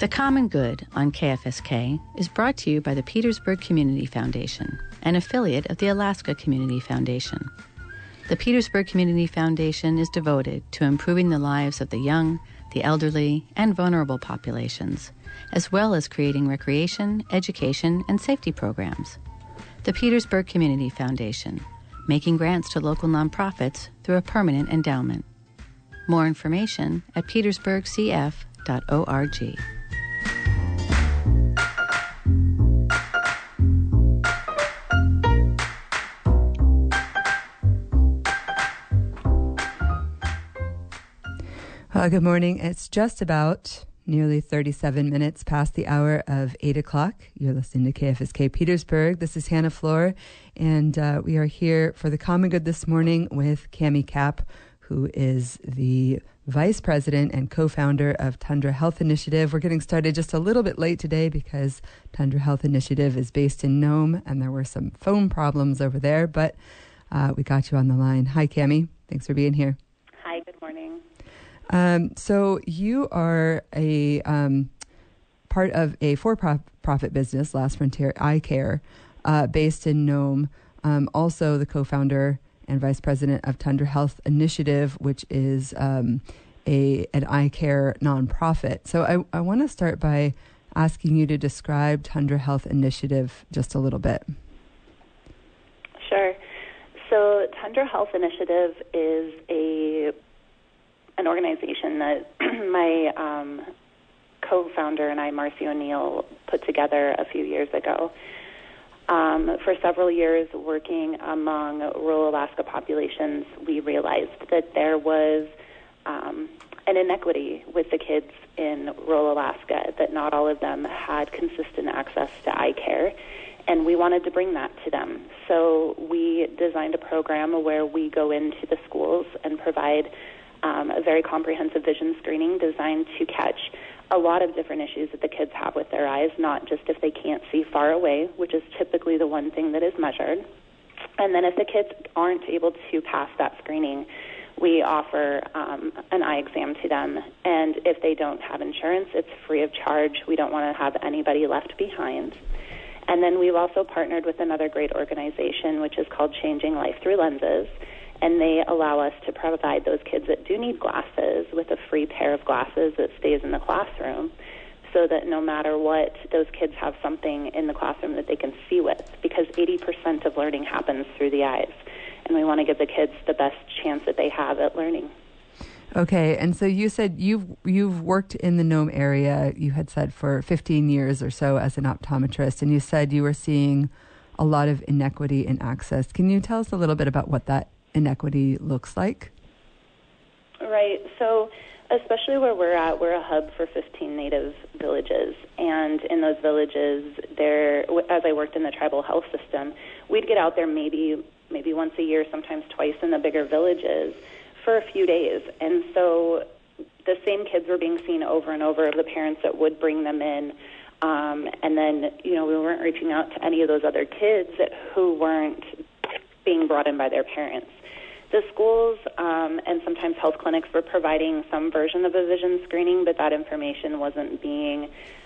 The Common Good on KFSK is brought to you by the Petersburg Community Foundation, an affiliate of the Alaska Community Foundation. The Petersburg Community Foundation is devoted to improving the lives of the young, the elderly, and vulnerable populations, as well as creating recreation, education, and safety programs. The Petersburg Community Foundation, making grants to local nonprofits through a permanent endowment. More information at petersburgcf.org. Good morning. It's just about nearly 37 minutes past the hour of 8 o'clock. You're listening to KFSK Petersburg. This is Hannah Floor, and we are here for the Common Good this morning with Cami Kapp, who is the Vice President and co-founder of Tundra Health Initiative. We're getting started just a little bit late today because Tundra Health Initiative is based in Nome, and there were some phone problems over there, but we got you on the line. Hi, Cami. Thanks for being here. Hi, good morning. So you are a part of a for-profit business, Last Frontier Eye Care, based in Nome. Also the co-founder and vice president of Tundra Health Initiative, which is an eye care nonprofit. So I want to start by asking you to describe Tundra Health Initiative just a little bit. Sure. So Tundra Health Initiative is an organization that my co-founder and I, Marcy O'Neill, put together a few years ago. For several years working among rural Alaska populations, we realized that there was an inequity with the kids in rural Alaska, that not all of them had consistent access to eye care, and we wanted to bring that to them. So we designed a program where we go into the schools and provide a very comprehensive vision screening designed to catch a lot of different issues that the kids have with their eyes, not just if they can't see far away, which is typically the one thing that is measured. And then if the kids aren't able to pass that screening, we offer an eye exam to them. And if they don't have insurance, it's free of charge. We don't want to have anybody left behind. And then we've also partnered with another great organization, which is called Changing Life Through Lenses. And they allow us to provide those kids that do need glasses with a free pair of glasses that stays in the classroom, so that no matter what, those kids have something in the classroom that they can see with, because 80% of learning happens through the eyes. And we want to give the kids the best chance that they have at learning. Okay, and so you said you've worked in the Nome area, you had said, for 15 years or so as an optometrist, and you said you were seeing a lot of inequity in access. Can you tell us a little bit about what that inequity looks like? Right. So especially where we're at, we're a hub for 15 Native villages. And in those villages, as I worked in the tribal health system, we'd get out there maybe once a year, sometimes twice in the bigger villages for a few days. And so the same kids were being seen over and over of the parents that would bring them in. And then, we weren't reaching out to any of those other kids who weren't being brought in by their parents. The schools and sometimes health clinics were providing some version of a vision screening, but that information wasn't being,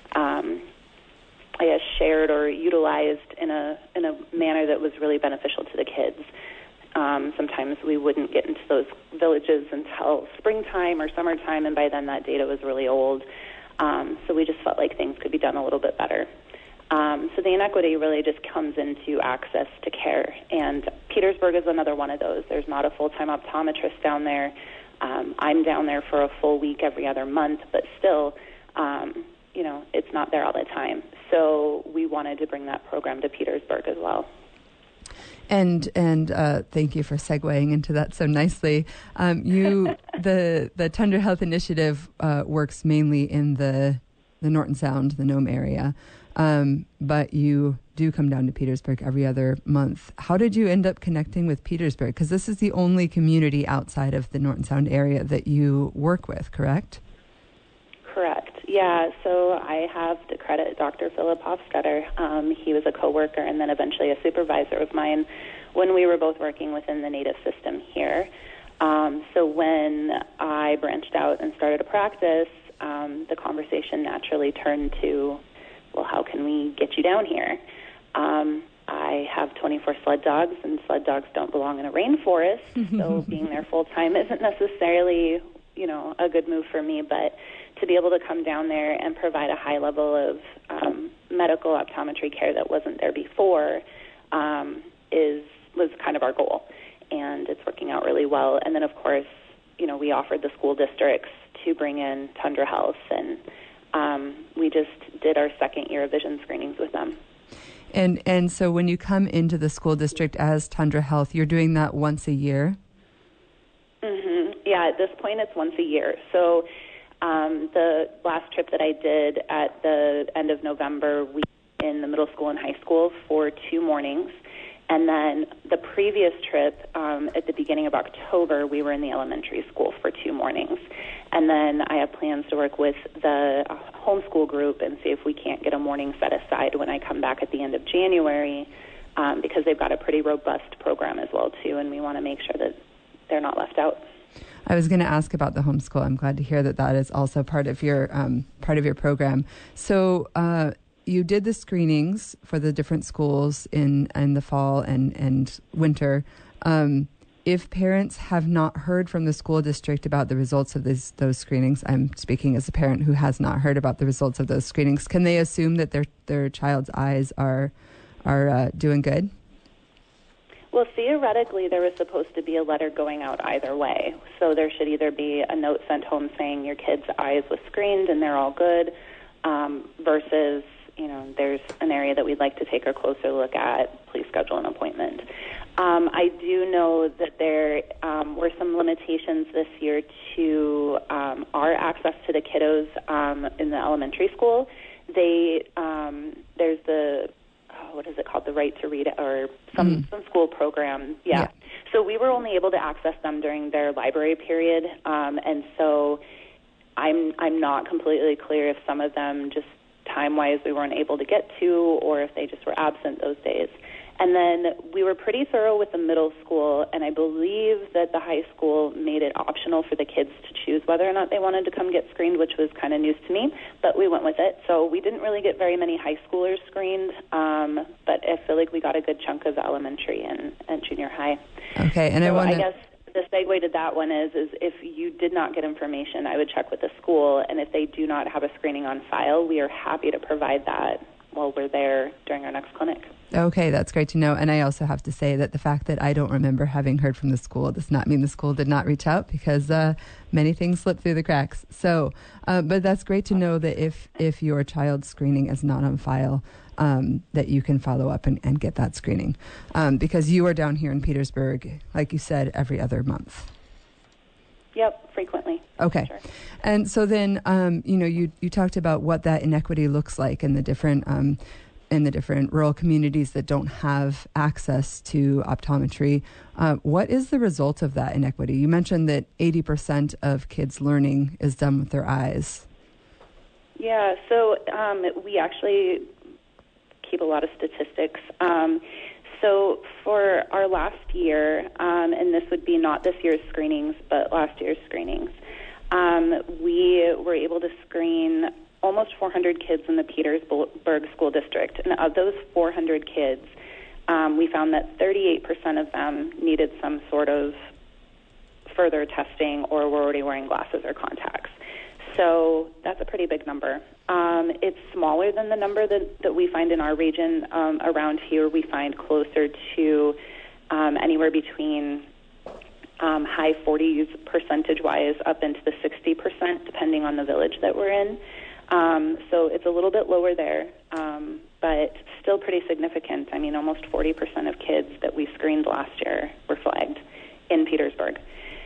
shared or utilized in a manner that was really beneficial to the kids. Sometimes we wouldn't get into those villages until springtime or summertime, and by then that data was really old. So we just felt like things could be done a little bit better. So the inequity really just comes into access to care, and Petersburg is another one of those. There's not a full-time optometrist down there. I'm down there for a full week every other month, but still, it's not there all the time. So we wanted to bring that program to Petersburg as well. And thank you for segueing into that so nicely. The Tundra Health Initiative works mainly in the Norton Sound, the Nome area. But you do come down to Petersburg every other month. How did you end up connecting with Petersburg? Because this is the only community outside of the Norton Sound area that you work with, correct? Correct. Yeah, so I have to credit Dr. Philip Hofstetter. He was a coworker and then eventually a supervisor of mine when we were both working within the Native system here. So when I branched out and started a practice, the conversation naturally turned to, well, how can we get you down here? I have 24 sled dogs, and sled dogs don't belong in a rainforest, so being there full-time isn't necessarily, a good move for me, but to be able to come down there and provide a high level of medical optometry care that wasn't there before was kind of our goal, and it's working out really well. And then, of course, we offered the school districts to bring in Tundra Health, and we just did our second year of vision screenings with them. And so when you come into the school district as Tundra Health, you're doing that once a year? Mm-hmm. Yeah, at this point it's once a year. So the last trip that I did at the end of November, we were in the middle school and high school for 2 mornings. And then the previous trip, at the beginning of October, we were in the elementary school for 2 mornings. And then I have plans to work with the homeschool group and see if we can't get a morning set aside when I come back at the end of January, because they've got a pretty robust program as well, too, and we want to make sure that they're not left out. I was going to ask about the homeschool. I'm glad to hear that is also part of your program. So you did the screenings for the different schools in the fall and winter. If parents have not heard from the school district about the results of those screenings, I'm speaking as a parent who has not heard about the results of those screenings, can they assume that their child's eyes are doing good? Well, theoretically, there was supposed to be a letter going out either way. So there should either be a note sent home saying your kid's eyes was screened and they're all good, versus, there's an area that we'd like to take a closer look at. Please schedule an appointment. I do know that there were some limitations this year to our access to the kiddos in the elementary school. There's the what is it called? The Right to Read, or some school program. Yeah. So we were only able to access them during their library period, and so I'm not completely clear if some of them just time-wise we weren't able to get to, or if they just were absent those days. And then we were pretty thorough with the middle school, and I believe that the high school made it optional for the kids to choose whether or not they wanted to come get screened, which was kind of news to me, but we went with it. So we didn't really get very many high schoolers screened, but I feel like we got a good chunk of elementary and junior high. Okay, and so I guess the segue to that one is if you did not get information, I would check with the school, and if they do not have a screening on file, we are happy to provide that while we're there during our next clinic. Okay, that's great to know. And I also have to say that the fact that I don't remember having heard from the school does not mean the school did not reach out, because many things slip through the cracks. So, but that's great to know that if your child's screening is not on file, that you can follow up and get that screening, because you are down here in Petersburg, like you said, every other month. Yep, frequently. Okay. Sure. And so then, you talked about what that inequity looks like in the different rural communities that don't have access to optometry. What is the result of that inequity? You mentioned that 80% of kids' learning is done with their eyes. Yeah, so we actually keep a lot of statistics. So for our last year, and this would be not this year's screenings, but last year's screenings, we were able to screen almost 400 kids in the Petersburg School District. And of those 400 kids, we found that 38% of them needed some sort of further testing or were already wearing glasses or contacts. So that's a pretty big number. It's smaller than the number that we find in our region. Around here, we find closer to anywhere between high 40s percentage-wise up into the 60%, depending on the village that we're in. So it's a little bit lower there, but still pretty significant. I mean, almost 40% of kids that we screened last year were flagged in Petersburg.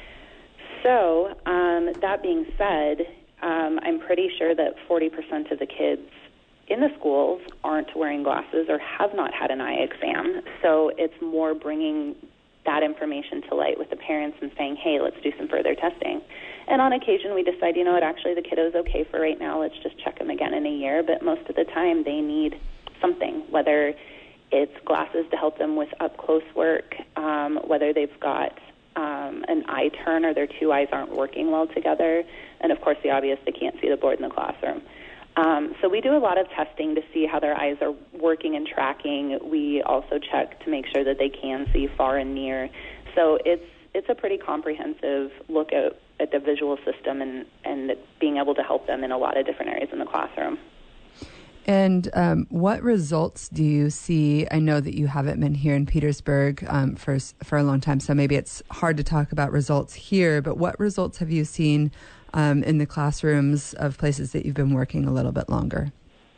So that being said, I'm pretty sure that 40% of the kids in the schools aren't wearing glasses or have not had an eye exam. So it's more bringing that information to light with the parents and saying, hey, let's do some further testing. And on occasion we decide, actually the kiddo's okay for right now, let's just check him again in a year. But most of the time they need something, whether it's glasses to help them with up-close work, whether they've got an eye turn or their two eyes aren't working well together. And, of course, the obvious, they can't see the board in the classroom. So we do a lot of testing to see how their eyes are working and tracking. We also check to make sure that they can see far and near. So it's a pretty comprehensive look at the visual system and being able to help them in a lot of different areas in the classroom. And what results do you see? I know that you haven't been here in Petersburg for a long time, so maybe it's hard to talk about results here, but what results have you seen in the classrooms of places that you've been working a little bit longer?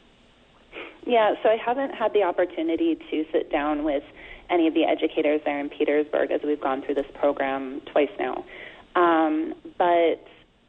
Yeah, so I haven't had the opportunity to sit down with any of the educators there in Petersburg as we've gone through this program twice now. But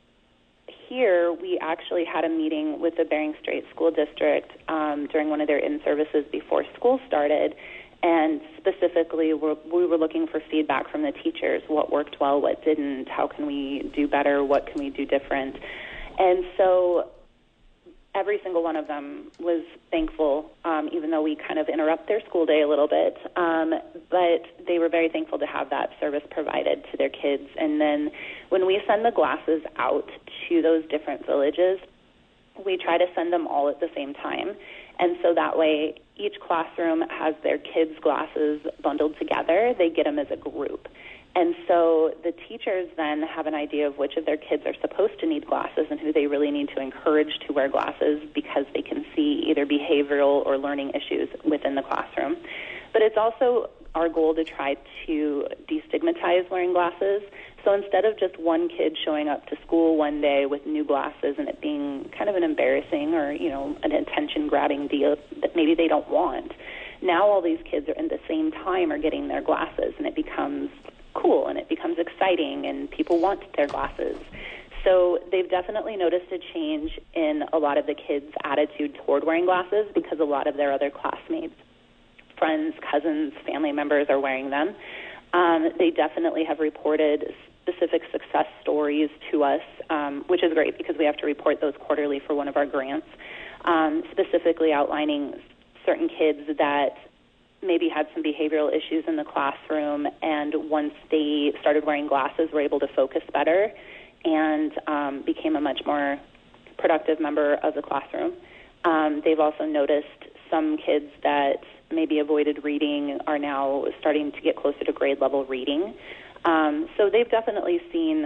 here we actually had a meeting with the Bering Strait School District during one of their in-services before school started, and specifically we were looking for feedback from the teachers. What worked well, what didn't, how can we do better, what can we do different? And so every single one of them was thankful, even though we kind of interrupt their school day a little bit. But they were very thankful to have that service provided to their kids. And then when we send the glasses out to those different villages, we try to send them all at the same time. And so that way each classroom has their kids' glasses bundled together. They get them as a group. And so the teachers then have an idea of which of their kids are supposed to need glasses and who they really need to encourage to wear glasses because they can see either behavioral or learning issues within the classroom. But it's also our goal to try to destigmatize wearing glasses. So instead of just one kid showing up to school one day with new glasses and it being kind of an embarrassing or, an attention-grabbing deal that maybe they don't want, now all these kids are at the same time are getting their glasses, and it becomes cool and it becomes exciting and people want their glasses. So they've definitely noticed a change in a lot of the kids' attitude toward wearing glasses because a lot of their other classmates, friends, cousins, family members are wearing them. They definitely have reported specific success stories to us, which is great because we have to report those quarterly for one of our grants, specifically outlining certain kids that maybe had some behavioral issues in the classroom, and once they started wearing glasses, were able to focus better and became a much more productive member of the classroom. They've also noticed some kids that maybe avoided reading are now starting to get closer to grade level reading. So they've definitely seen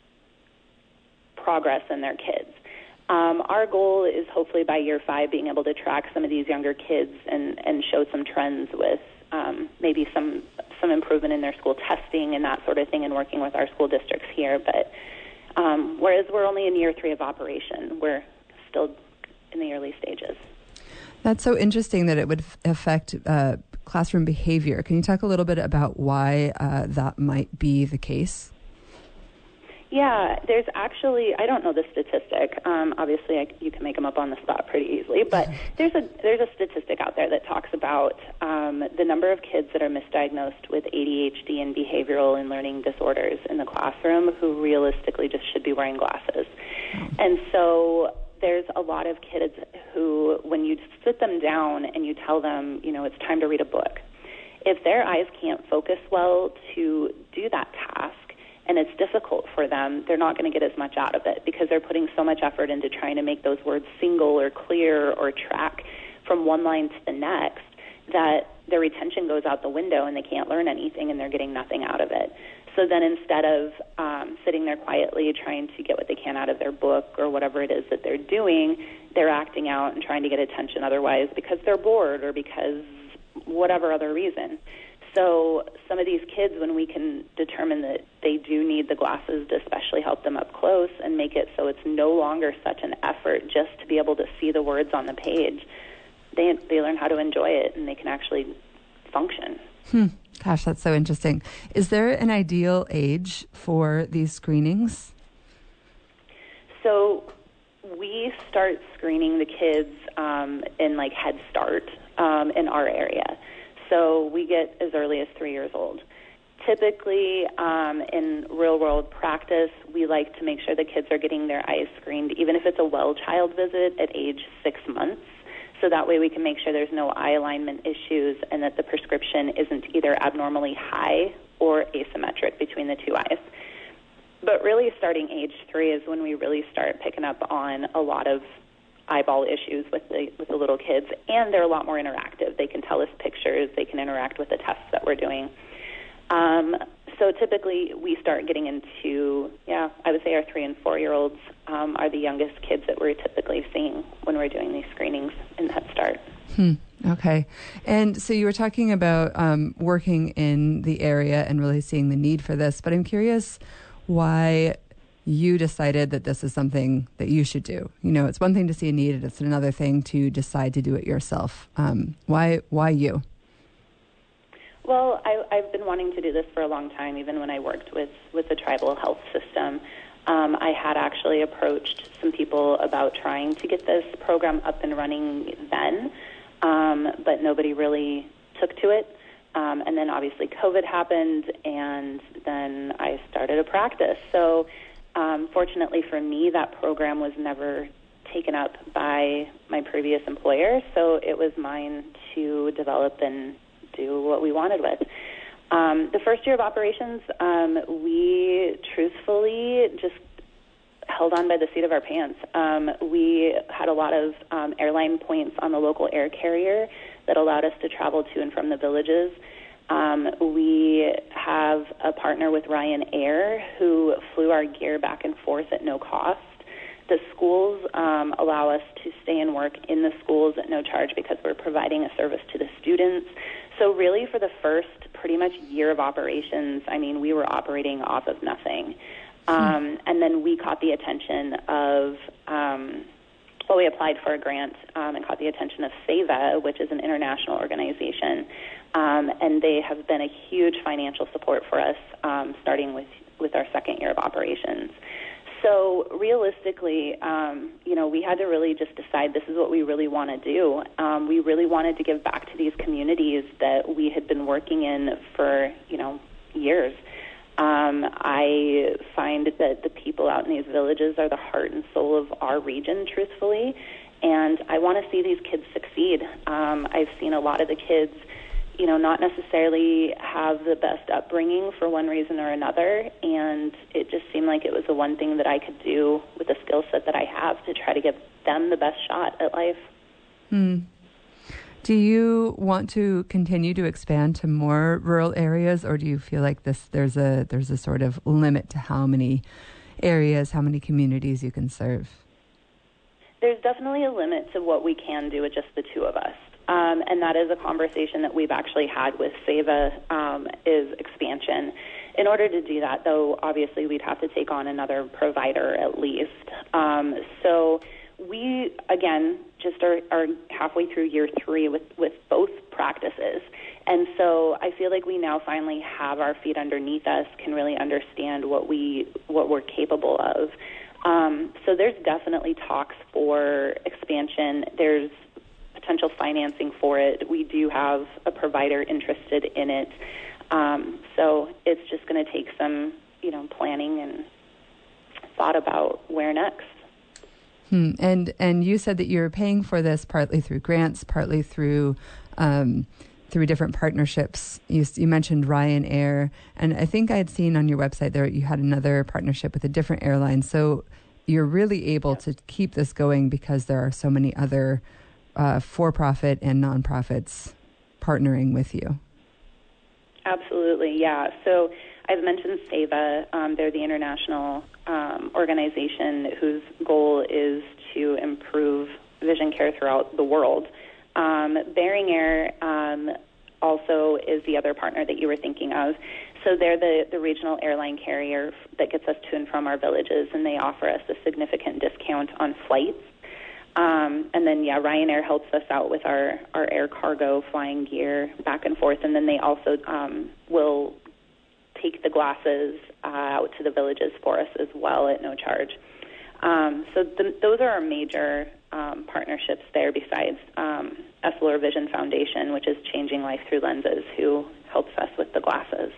progress in their kids. Our goal is hopefully by year 5 being able to track some of these younger kids and show some trends with maybe some improvement in their school testing and that sort of thing, and working with our school districts here. But whereas we're only in year 3 of operation, we're still in the early stages. That's so interesting that it would affect classroom behavior. Can you talk a little bit about why that might be the case? Yeah, there's actually, I don't know the statistic. Obviously, you can make them up on the spot pretty easily, but there's a statistic out there that talks about the number of kids that are misdiagnosed with ADHD and behavioral and learning disorders in the classroom who realistically just should be wearing glasses. And so there's a lot of kids who, when you sit them down and you tell them, it's time to read a book, if their eyes can't focus well to do that task, and it's difficult for them, they're not going to get as much out of it because they're putting so much effort into trying to make those words single or clear or track from one line to the next that their retention goes out the window and they can't learn anything and they're getting nothing out of it. So then instead of sitting there quietly trying to get what they can out of their book or whatever it is that they're doing, they're acting out and trying to get attention otherwise because they're bored or because whatever other reason. So some of these kids, when we can determine that they do need the glasses to especially help them up close and make it so it's no longer such an effort just to be able to see the words on the page, they learn how to enjoy it and they can actually function. Gosh, that's so interesting. Is there an ideal age for these screenings? So we start screening the kids in like Head Start in our area. So we get as early as 3 years old. Typically, in real-world practice, we like to make sure the kids are getting their eyes screened, even if it's a well-child visit at age 6 months. So that way we can make sure there's no eye alignment issues and that the prescription isn't either abnormally high or asymmetric between the two eyes. But really starting age 3 is when we really start picking up on a lot of eyeball issues with the little kids, and they're a lot more interactive. They can tell us pictures, they can interact with the tests that we're doing. So typically we start getting into, I would say our 3 and 4-year-olds are the youngest kids that we're typically seeing when we're doing these screenings in Head Start. Okay. And so you were talking about working in the area and really seeing the need for this, but I'm curious why you decided that this is something that you should do. You know, it's one thing to see a need, and it's another thing to decide to do it yourself. Why you? Well, I've been wanting to do this for a long time, even when I worked with the tribal health system. I had actually approached some people about trying to get this program up and running then, but nobody really took to it. And then obviously COVID happened, and then I started a practice. So fortunately for me, that program was never taken up by my previous employer, so it was mine to develop and do what we wanted with. The first year of operations, we truthfully just held on by the seat of our pants. We had a lot of airline points on the local air carrier that allowed us to travel to and from the villages. We have a partner with Ryanair who flew our gear back and forth at no cost. The schools allow us to stay and work in the schools at no charge because we're providing a service to the students. So really for the first pretty much year of operations, I mean, we were operating off of nothing. And then we caught the attention of, we applied for a grant and caught the attention of SEVA, which is an international organization. And they have been a huge financial support for us starting with our second year of operations. So realistically, we had to really just decide this is what we really want to do. We really wanted to give back to these communities that we had been working in for, years. I find that the people out in these villages are the heart and soul of our region, truthfully, and I want to see these kids succeed. I've seen a lot of the kids not necessarily have the best upbringing for one reason or another, and it just seemed like it was the one thing that I could do with the skill set that I have to try to give them the best shot at life. Do you want to continue to expand to more rural areas, or do you feel like there's a sort of limit to how many areas, how many communities you can serve? There's definitely a limit to what we can do with just the two of us. And that is a conversation that we've actually had with SEVA, is expansion. In order to do that, though, obviously we'd have to take on another provider at least. So we, again, just are halfway through year 3 with both practices. And so I feel like we now finally have our feet underneath us, can really understand what we're capable of. So there's definitely talks for expansion. There's potential financing for it. We do have a provider interested in it. So it's just going to take some, planning and thought about where next. And you said that you're paying for this partly through grants, partly through different partnerships. You mentioned Ryanair, and I think I had seen on your website there you had another partnership with a different airline. So you're really able to keep this going because there are so many other for-profit and nonprofits partnering with you. Absolutely, yeah. So I've mentioned SEVA. They're the international organization whose goal is to improve vision care throughout the world. Bering Air also is the other partner that you were thinking of. So they're the regional airline carrier that gets us to and from our villages, and they offer us a significant discount on flights. And then, Ryanair helps us out with our air cargo flying gear back and forth, and then they also will take the glasses out to the villages for us as well at no charge. So those are our major partnerships there, besides Essilor Vision Foundation, which is Changing Life Through Lenses, who helps us with the glasses.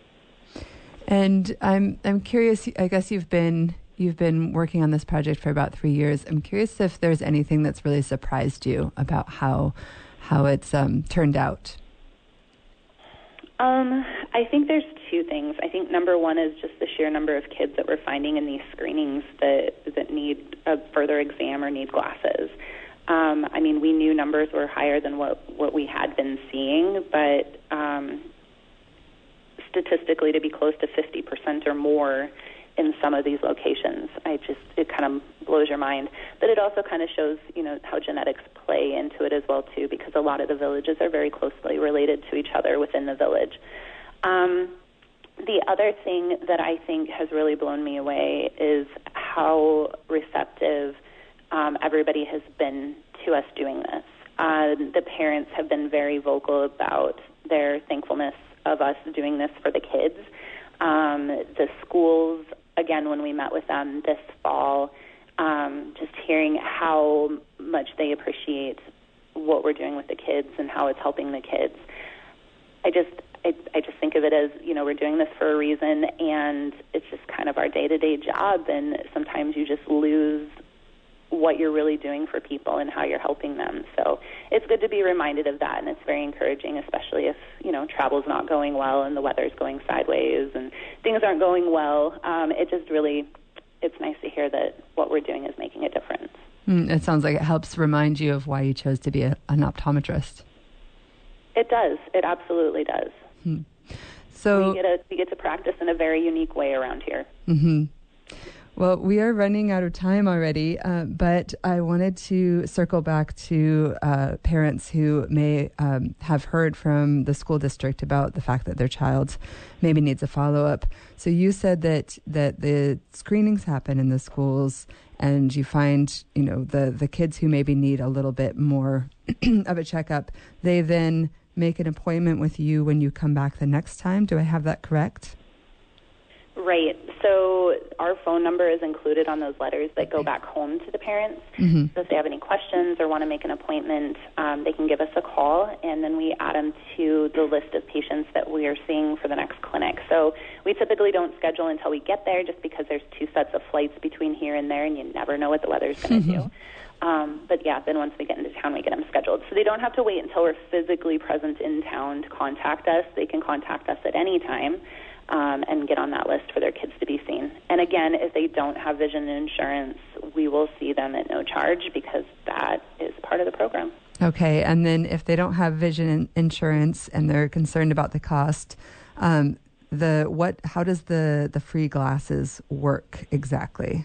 And I'm curious, I guess you've been working on this project for about 3 years. I'm curious if there's anything that's really surprised you about how it's turned out. I think there's two things. I think number one is just the sheer number of kids that we're finding in these screenings that need a further exam or need glasses. I mean, we knew numbers were higher than what we had been seeing, but statistically to be close to 50% or more in some of these locations, it kind of blows your mind. But it also kind of shows, how genetics play into it as well, too, because a lot of the villages are very closely related to each other within the village. The other thing that I think has really blown me away is how receptive everybody has been to us doing this. The parents have been very vocal about their thankfulness of us doing this for the kids. The schools, again, when we met with them this fall, just hearing how much they appreciate what we're doing with the kids and how it's helping the kids. I just think of it as, we're doing this for a reason, and it's just kind of our day-to-day job, and sometimes you just lose what you're really doing for people and how you're helping them. So it's good to be reminded of that, and it's very encouraging, especially if, travel's not going well and the weather's going sideways and things aren't going well. It's nice to hear that what we're doing is making a difference. It sounds like it helps remind you of why you chose to be an optometrist. It does. It absolutely does. So we get to practice in a very unique way around here. Mm-hmm. Well, we are running out of time already, but I wanted to circle back to parents who may have heard from the school district about the fact that their child maybe needs a follow-up. So you said that the screenings happen in the schools, and you find, the kids who maybe need a little bit more of a checkup, they then make an appointment with you when you come back the next time. Do I have that correct? Right. So our phone number is included on those letters that go back home to the parents. Mm-hmm. So if they have any questions or want to make an appointment, they can give us a call, and then we add them to the list of patients that we are seeing for the next clinic. So we typically don't schedule until we get there, just because there's 2 sets of flights between here and there, and you never know what the weather's going to do. But yeah, then once we get into town, we get them scheduled. So they don't have to wait until we're physically present in town to contact us. They can contact us at any time. And get on that list for their kids to be seen. And again, if they don't have vision insurance, we will see them at no charge, because that is part of the program. Okay, and then if they don't have vision insurance and they're concerned about the cost, how does the free glasses work exactly?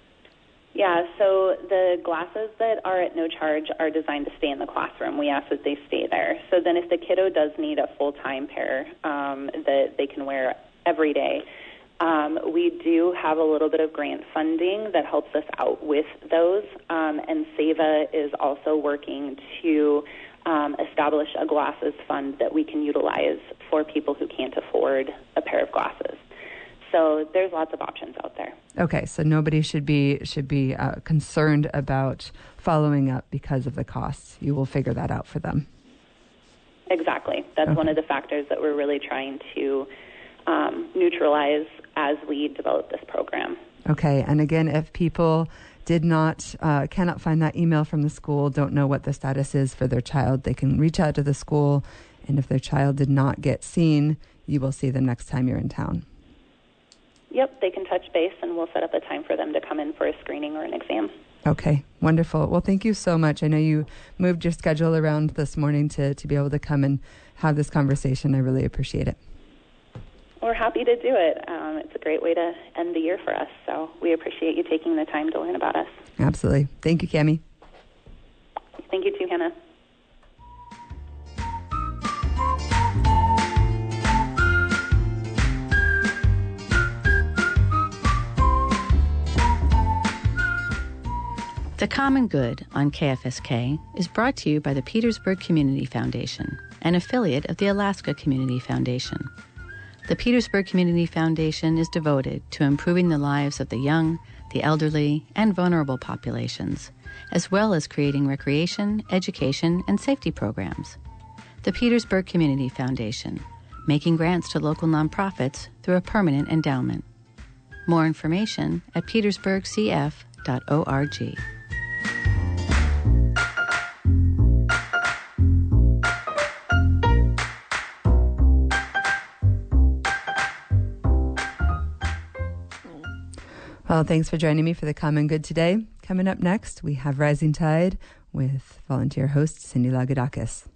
Yeah, so the glasses that are at no charge are designed to stay in the classroom. We ask that they stay there. So then if the kiddo does need a full-time pair that they can wear every day, we do have a little bit of grant funding that helps us out with those. And SEVA is also working to establish a glasses fund that we can utilize for people who can't afford a pair of glasses. So there's lots of options out there. Okay, so nobody should be concerned about following up because of the costs. You will figure that out for them. Exactly. That's one of the factors that we're really trying to neutralize as we develop this program. Okay, and again, if people cannot find that email from the school, don't know what the status is for their child, they can reach out to the school, and if their child did not get seen, you will see them next time you're in town. Yep, they can touch base, and we'll set up a time for them to come in for a screening or an exam. Okay, wonderful. Well, thank you so much. I know you moved your schedule around this morning to be able to come and have this conversation. I really appreciate it. We're happy to do it. It's a great way to end the year for us, so we appreciate you taking the time to learn about us. Absolutely. Thank you, Cammie. Thank you too, Hannah. The Common Good on KFSK is brought to you by the Petersburg Community Foundation, an affiliate of the Alaska Community Foundation. The Petersburg Community Foundation is devoted to improving the lives of the young, the elderly, and vulnerable populations, as well as creating recreation, education, and safety programs. The Petersburg Community Foundation, making grants to local nonprofits through a permanent endowment. More information at petersburgcf.org. Well, thanks for joining me for the Common Good today. Coming up next, we have Rising Tide with volunteer host Cindy Lagodakis.